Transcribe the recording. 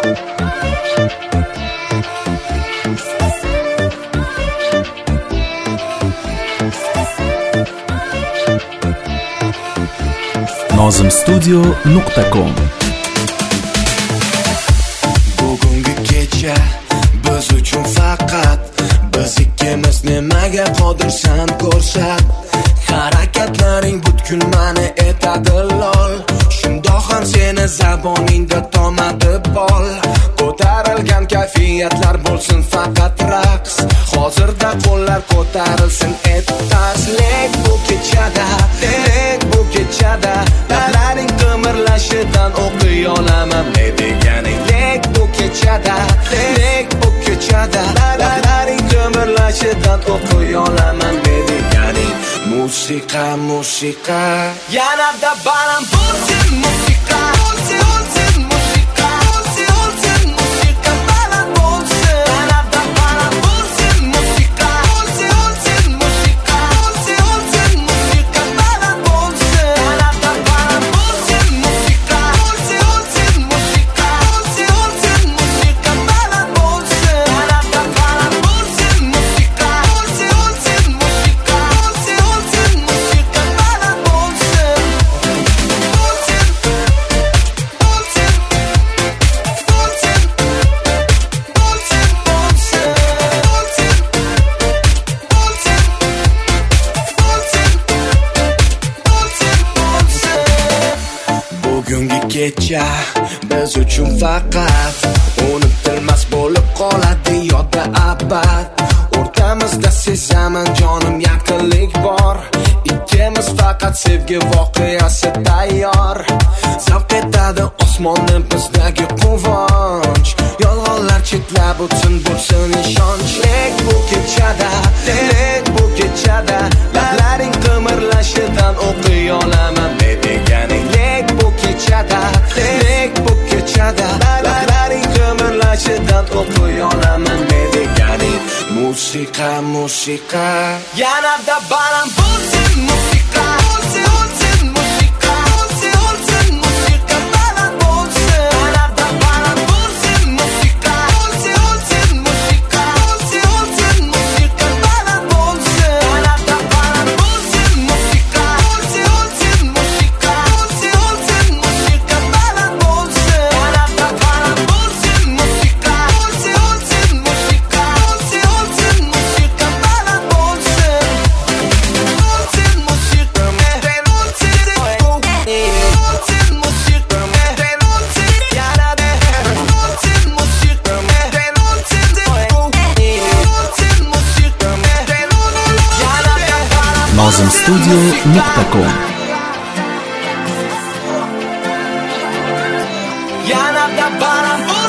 nozimstudio.com. Bugungi kecha biz uchun faqat biz ikkimiz nimaga qodirsan ko'rsat. Harakatlaring butkul mani etadi lol. Shundoq ham seni zaboningda tomadi bol. Ko'tarilgan kayfiyatlar bo'lsin faqat raqs. Hozirda qo'llar ko'tarilsin ettaslik bu kechada, lek bu kechada. Lablaring qimirlashidan o'qiy olaman ne deganing. Lek bu kechada, lek bu kechada. Lablaring qimirlashidan o'qiy olaman ne deganing. Musiqa, musiqa, yanada baland bo'lsin musiqa, bo'lsin musiqa, bo'lsin musiqa baland bo'lsin. Yanada baland bo'lsin musiqa, bo'lsin musiqa, bo'lsin musiqa baland bo'lsin. Yanada baland bo'lsin musiqa, bo'lsin musiqa, bo'lsin musiqa baland bo'lsin. Yanada baland bo'lsin musiqa, bo'lsin musiqa, bo'lsin musiqa baland bo'lsin. Bugungi kecha biz uchun faqat unutilmas bo'lib qoladi yodda abad. O'rtamizda sezaman jonim yaqinlik bor. Ikkimiz faqat sevgi voqeasi tayyor. Zavq etadi osmonni bizdagi quvonch. Yolg'onlar chetlab o'tsin bo'lsin ishonch. Lek bu kechada, lek bu kechada. Lablaring qimirlashidan o'qiy olaman ne deganing. Lek bu kechada, lek bu kechada. Lablaring qimirlashidan o'qiy olaman ne deganing. Musiqa, musiqa, yanada baland bo'lsin musiqa, bo'lsin musiqa, bo'lsin musiqa baland bo'lsin. Yanada baland bo'lsin musiqa, bo'lsin musiqa, bo'lsin musiqa baland bo'lsin. Yanada baland bo'lsin musiqa, bo'lsin musiqa, bo'lsin musiqa baland bo'lsin. Yanada baland bo'lsin musiqa, bo'lsin musiqa, bo'lsin musiqa baland bo'lsin. Bo'lsin musiqa, nozimstudio.com. yanada baland